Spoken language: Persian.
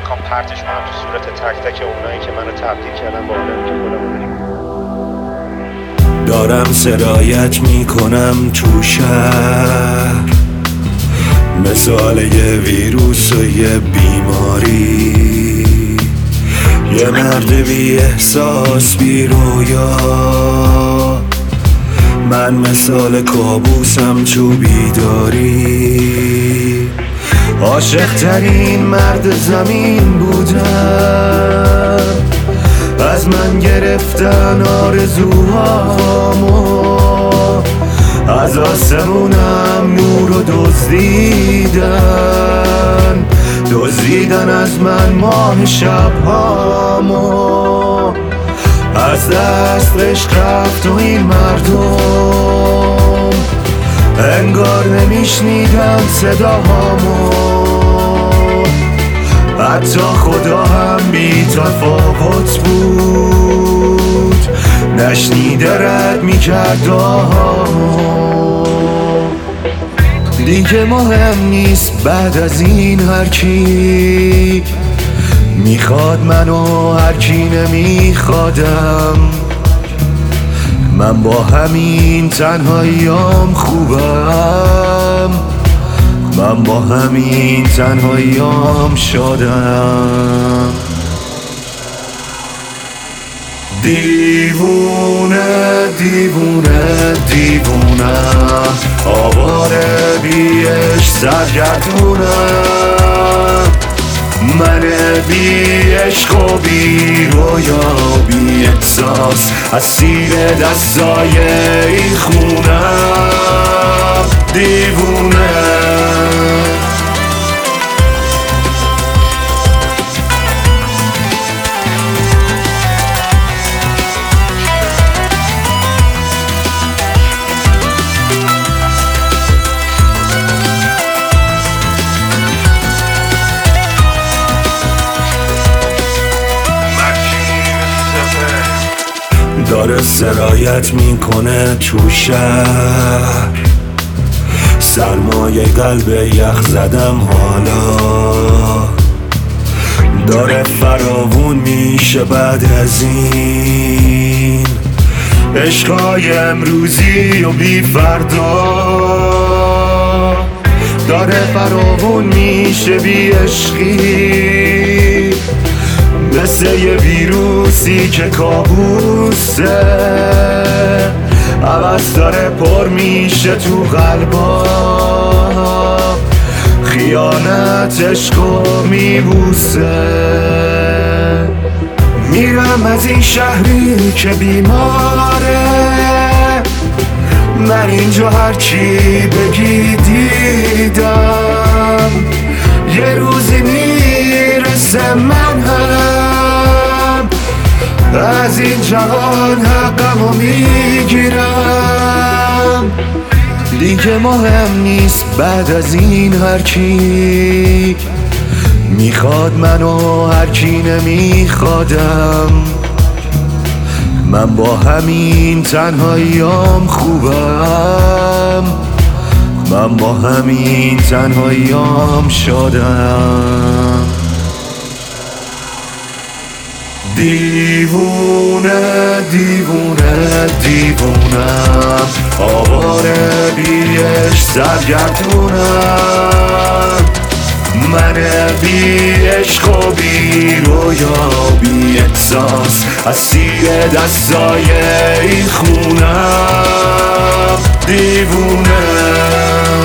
میخوام پرتش کنم تو صورت تک تک اونایی که منو تبدیل کردن با آدمی که خودمو داریم. دارم سرایت میکنم تو شهر، مثال یه ویروس و یه بیماری، یه مرد بی احساس بی رویا. من مثال کابوسم تو بیداری، عاشق ترین مرد زمین بودم. از من گرفتن آرزوهامو، از آسمونم نور و دزدیدن از من ماه شبهامو. از دست عشق رفت و این مردم انگار نمیشنیدم صداهامو. حتی خدا هم بی تفاوت بود، نشنیده رد میکرد دعاهامو. دیگه مهم نیست بعد از این هرکی میخواد منو، هرکی نمیخوادم. من با همین تنهاییام خوبم، من با همین تنهاییام شادم. دیوونه دیوونه دیوونم، آواره بیش سرگردونم. من بی عشق و بی رویا بی احساس، اسیر دستای این خونم. دیوونه داره سرایت میکنه تو شهر، سرمایه قلب یخ زدم حالا. داره فراوون میشه بعد از این عشقای امروزی و بی فردا. داره فراوون میشه بی عشقی، مثل یه ویروسی که کابوسه. عوض داره پر میشه تو قلبا، خیانت عشقو میبوسه. میرم از این شهری که بیماره، من اینجا هرچی بگی دیدم. یه روزی میرسه من هم از این جهان حقمو میگیرم. دیگه مهم نیست بعد از این هرکی میخواد منو، هرکی نمیخوادم. من با همین تنهاییام خوبم، من با همین تنهاییام شادم. دیوونه دیوونه دیوونم، آواره بیش سرگردونم. من بی عشق و بی رویا بی احساس، اسیر دستای این خونم. دیوونه